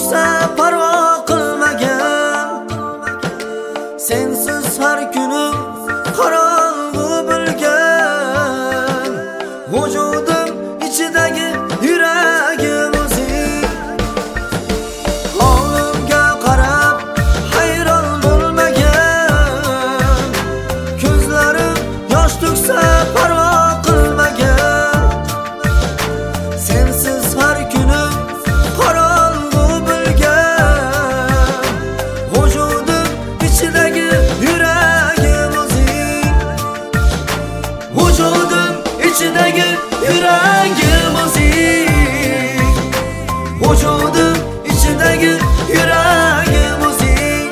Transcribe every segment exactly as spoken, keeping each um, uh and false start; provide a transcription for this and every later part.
tug'sa parvo qilmagan, sensiz har kunim qorong'u bo'lgan. Vujudim ichidagi yuragim o'zing, holimga qarab hayron bo'lmagan, ko'zlarim yosh to'ksa parvo qilmagan. Sensiz har kunim qorong'u bo'lgan, vujudim ichidagi yuragim o'zing, vujudim ichidagi yuragim o'zing, vujudim ichidagi yuragim o'zing,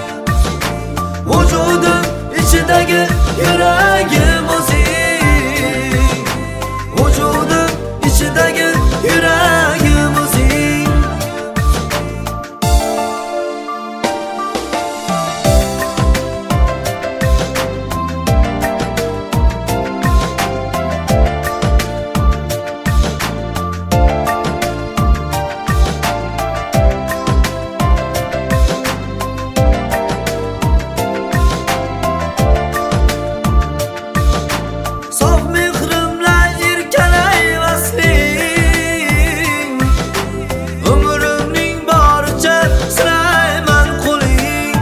vujudim ichidagi yuragim o'zing, vujudim ichidagi yuragim o'zing. Sof mehrimla erkalay vasling, umrimning boricha silayman qo'ling.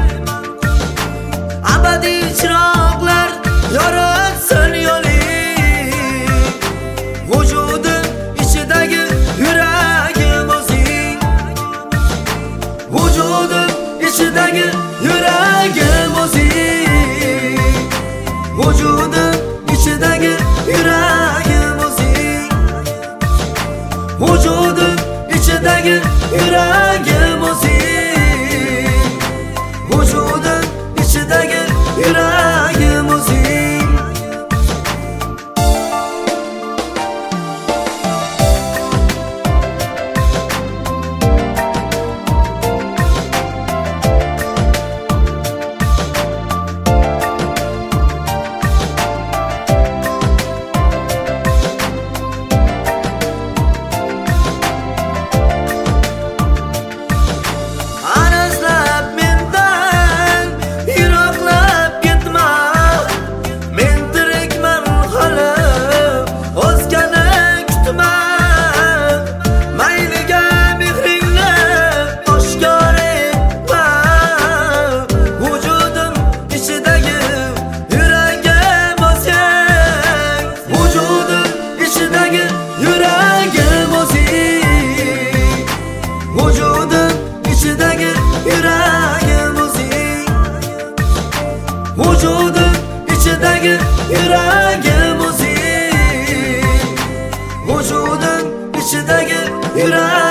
Abadiy chiroqlar yoritsin yo'ling, vujudim ichidagi yuragim o'zing, vujudim ichidagi yuragim o'zing, vujudim ichidagi yuragim o'zing, vujudim ichidagi yuragim o'zing, vujudim ichidagi yuragim o'zing. Arazlab mendan yiroqlab ketma, men tirikman hali, o'zgani kutma. Mayliga mehringni oshkor etma, vujudim ichidagi yuragim o'zing, vujudim ichidagi yuragim o'zing, vujudim ichidagi yuragim o'zing, vujudim ichidagi yuragim o'zing, vujudim ichidagi yuragim